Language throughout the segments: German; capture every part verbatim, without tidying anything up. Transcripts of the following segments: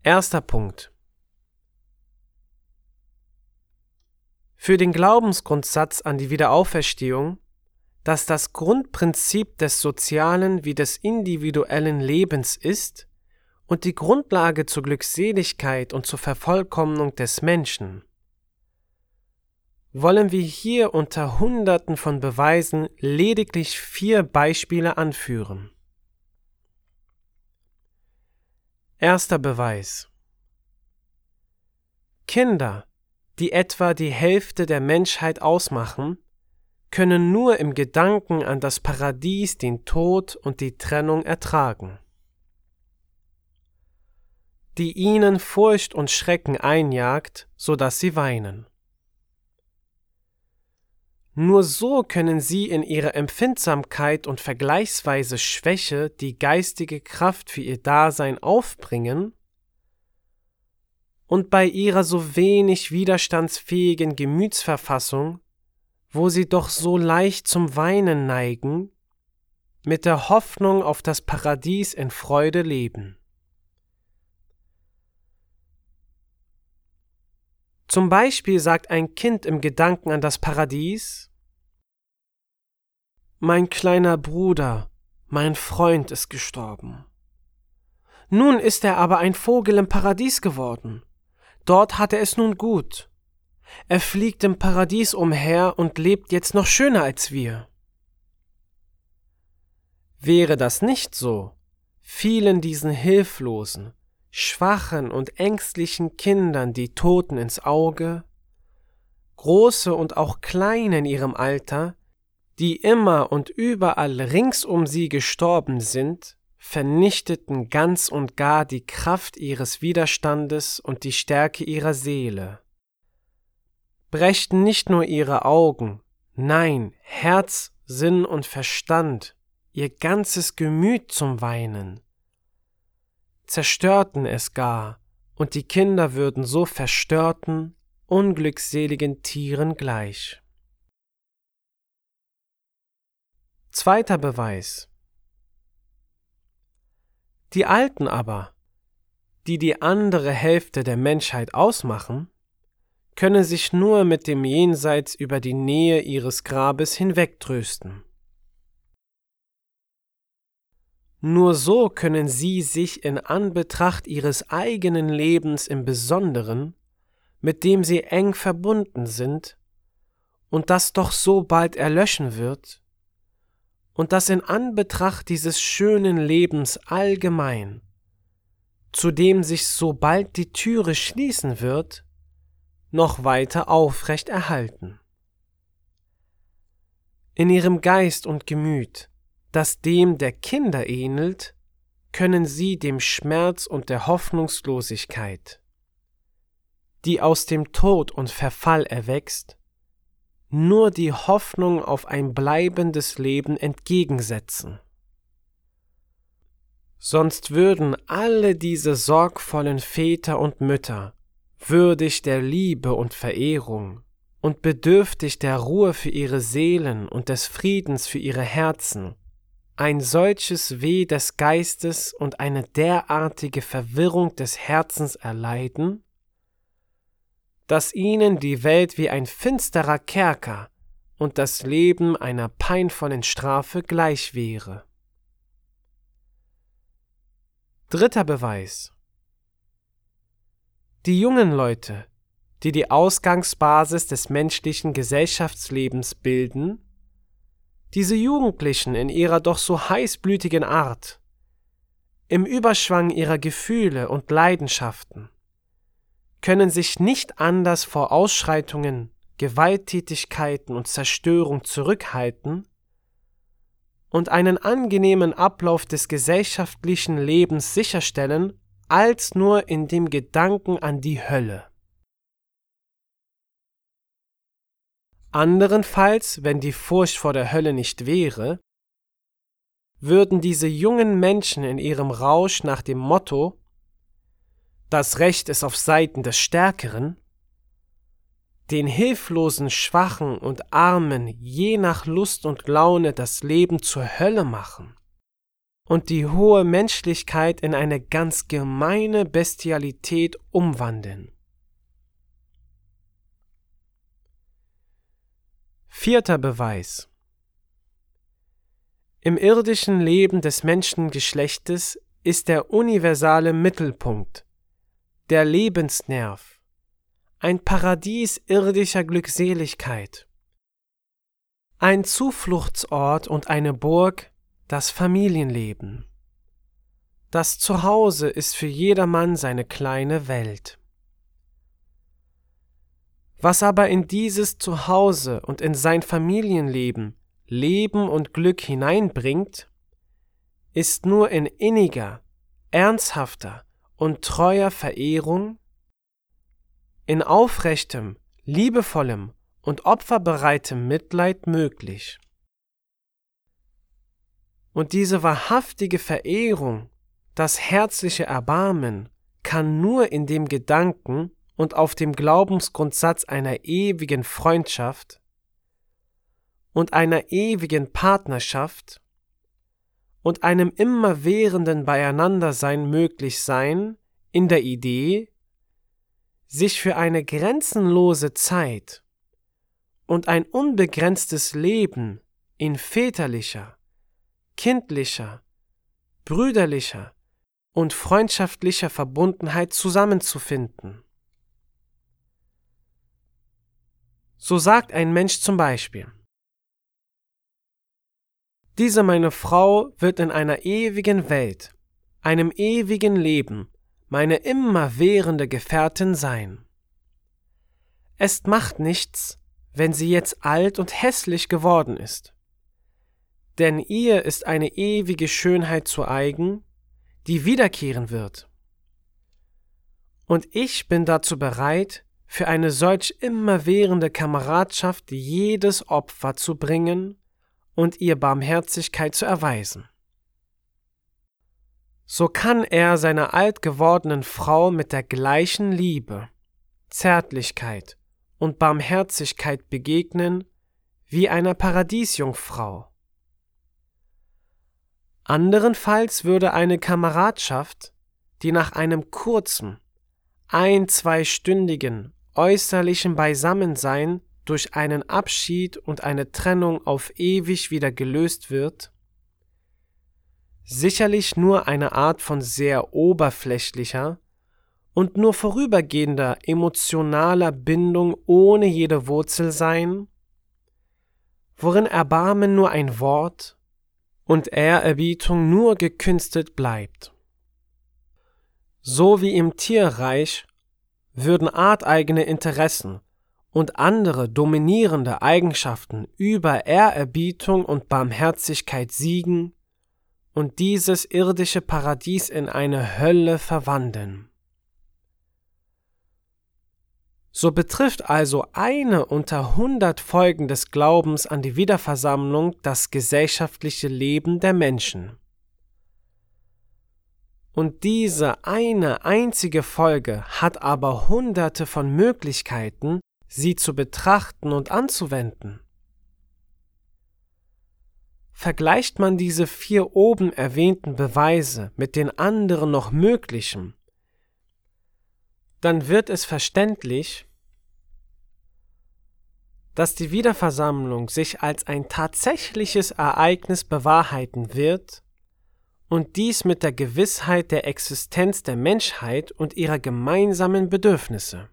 Erster Punkt. Für den Glaubensgrundsatz an die Wiederauferstehung, dass das Grundprinzip des sozialen wie des individuellen Lebens ist und die Grundlage zur Glückseligkeit und zur Vervollkommnung des Menschen, wollen wir hier unter Hunderten von Beweisen lediglich vier Beispiele anführen. Erster Beweis. Kinder, die etwa die Hälfte der Menschheit ausmachen, können nur im Gedanken an das Paradies den Tod und die Trennung ertragen, die ihnen Furcht und Schrecken einjagt, so dass sie weinen. Nur so können sie in ihrer Empfindsamkeit und vergleichsweise Schwäche die geistige Kraft für ihr Dasein aufbringen und bei ihrer so wenig widerstandsfähigen Gemütsverfassung, wo sie doch so leicht zum Weinen neigen, mit der Hoffnung auf das Paradies in Freude leben. Zum Beispiel sagt ein Kind im Gedanken an das Paradies: Mein kleiner Bruder, mein Freund ist gestorben. Nun ist er aber ein Vogel im Paradies geworden. Dort hat er es nun gut. Er fliegt im Paradies umher und lebt jetzt noch schöner als wir. Wäre das nicht so, fielen diesen hilflosen, schwachen und ängstlichen Kindern die Toten ins Auge, große und auch kleine in ihrem Alter, die immer und überall rings um sie gestorben sind, vernichteten ganz und gar die Kraft ihres Widerstandes und die Stärke ihrer Seele, brächten nicht nur ihre Augen, nein, Herz, Sinn und Verstand, ihr ganzes Gemüt zum Weinen, zerstörten es gar, und die Kinder würden so verstörten, unglückseligen Tieren gleich. Zweiter Beweis. Die Alten aber, die die andere Hälfte der Menschheit ausmachen, können sich nur mit dem Jenseits über die Nähe ihres Grabes hinwegtrösten. Nur so können sie sich in Anbetracht ihres eigenen Lebens im Besonderen, mit dem sie eng verbunden sind, und das doch so bald erlöschen wird, und das in Anbetracht dieses schönen Lebens allgemein, zu dem sich so bald die Türe schließen wird, noch weiter aufrecht erhalten. In ihrem Geist und Gemüt, das dem der Kinder ähnelt, können sie dem Schmerz und der Hoffnungslosigkeit, die aus dem Tod und Verfall erwächst, nur die Hoffnung auf ein bleibendes Leben entgegensetzen. Sonst würden alle diese sorgvollen Väter und Mütter, würdig der Liebe und Verehrung und bedürftig der Ruhe für ihre Seelen und des Friedens für ihre Herzen, ein solches Weh des Geistes und eine derartige Verwirrung des Herzens erleiden, dass ihnen die Welt wie ein finsterer Kerker und das Leben einer peinvollen Strafe gleich wäre. Dritter Beweis. Die jungen Leute, die die Ausgangsbasis des menschlichen Gesellschaftslebens bilden, diese Jugendlichen in ihrer doch so heißblütigen Art, im Überschwang ihrer Gefühle und Leidenschaften, können sich nicht anders vor Ausschreitungen, Gewalttätigkeiten und Zerstörung zurückhalten und einen angenehmen Ablauf des gesellschaftlichen Lebens sicherstellen, als nur in dem Gedanken an die Hölle. Anderenfalls, wenn die Furcht vor der Hölle nicht wäre, würden diese jungen Menschen in ihrem Rausch nach dem Motto „Das Recht ist auf Seiten des Stärkeren“ den hilflosen, Schwachen und Armen je nach Lust und Laune das Leben zur Hölle machen. und die hohe Menschlichkeit in eine ganz gemeine Bestialität umwandeln. Vierter Beweis. Im irdischen Leben des Menschengeschlechtes ist der universale Mittelpunkt, der Lebensnerv, ein Paradies irdischer Glückseligkeit, ein Zufluchtsort und eine Burg, das Familienleben. Das Zuhause ist für jedermann seine kleine Welt. Was aber in dieses Zuhause und in sein Familienleben Leben und Glück hineinbringt, ist nur in inniger, ernsthafter und treuer Verehrung, in aufrechtem, liebevollem und opferbereitem Mitleid möglich. Und diese wahrhaftige Verehrung, das herzliche Erbarmen, kann nur in dem Gedanken und auf dem Glaubensgrundsatz einer ewigen Freundschaft und einer ewigen Partnerschaft und einem immerwährenden Beieinandersein möglich sein, in der Idee, sich für eine grenzenlose Zeit und ein unbegrenztes Leben in väterlicher, kindlicher, brüderlicher und freundschaftlicher Verbundenheit zusammenzufinden. So sagt ein Mensch zum Beispiel: Diese meine Frau wird in einer ewigen Welt, einem ewigen Leben, meine immerwährende Gefährtin sein. Es macht nichts, wenn sie jetzt alt und hässlich geworden ist, denn ihr ist eine ewige Schönheit zu eigen, die wiederkehren wird. Und ich bin dazu bereit, für eine solch immerwährende Kameradschaft jedes Opfer zu bringen und ihr Barmherzigkeit zu erweisen. So kann er seiner alt gewordenen Frau mit der gleichen Liebe, Zärtlichkeit und Barmherzigkeit begegnen wie einer Paradiesjungfrau. Anderenfalls würde eine Kameradschaft, die nach einem kurzen, ein-, zweistündigen, äußerlichen Beisammensein durch einen Abschied und eine Trennung auf ewig wieder gelöst wird, sicherlich nur eine Art von sehr oberflächlicher und nur vorübergehender emotionaler Bindung ohne jede Wurzel sein, worin Erbarmen nur ein Wort und Ehrerbietung nur gekünstelt bleibt. So wie im Tierreich würden arteigene Interessen und andere dominierende Eigenschaften über Ehrerbietung und Barmherzigkeit siegen und dieses irdische Paradies in eine Hölle verwandeln. So betrifft also eine unter hundert Folgen des Glaubens an die Wiederversammlung das gesellschaftliche Leben der Menschen. Und diese eine einzige Folge hat aber hunderte von Möglichkeiten, sie zu betrachten und anzuwenden. Vergleicht man diese vier oben erwähnten Beweise mit den anderen noch möglichen, dann wird es verständlich, dass die Wiederversammlung sich als ein tatsächliches Ereignis bewahrheiten wird und dies mit der Gewissheit der Existenz der Menschheit und ihrer gemeinsamen Bedürfnisse.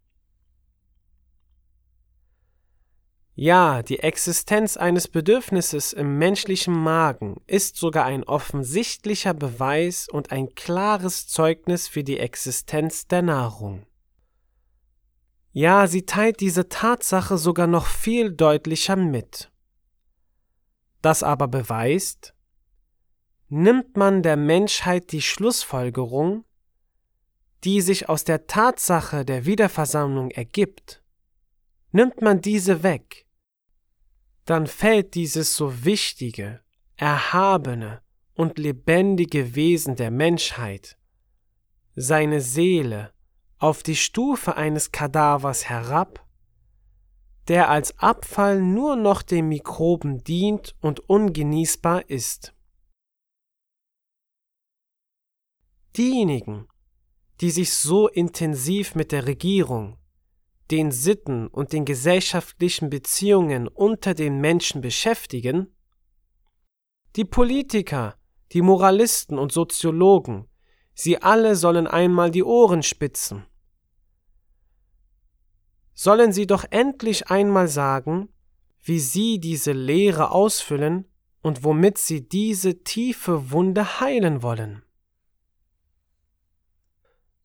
Ja, die Existenz eines Bedürfnisses im menschlichen Magen ist sogar ein offensichtlicher Beweis und ein klares Zeugnis für die Existenz der Nahrung. Ja, sie teilt diese Tatsache sogar noch viel deutlicher mit. Das aber beweist, nimmt man der Menschheit die Schlussfolgerung, die sich aus der Tatsache der Wiederversammlung ergibt, nimmt man diese weg, dann fällt dieses so wichtige, erhabene und lebendige Wesen der Menschheit, seine Seele, auf die Stufe eines Kadavers herab, der als Abfall nur noch den Mikroben dient und ungenießbar ist. Diejenigen, die sich so intensiv mit der Regierung, den Sitten und den gesellschaftlichen Beziehungen unter den Menschen beschäftigen, die Politiker, die Moralisten und Soziologen, sie alle sollen einmal die Ohren spitzen. Sollen sie doch endlich einmal sagen, wie sie diese Lehre ausfüllen und womit sie diese tiefe Wunde heilen wollen.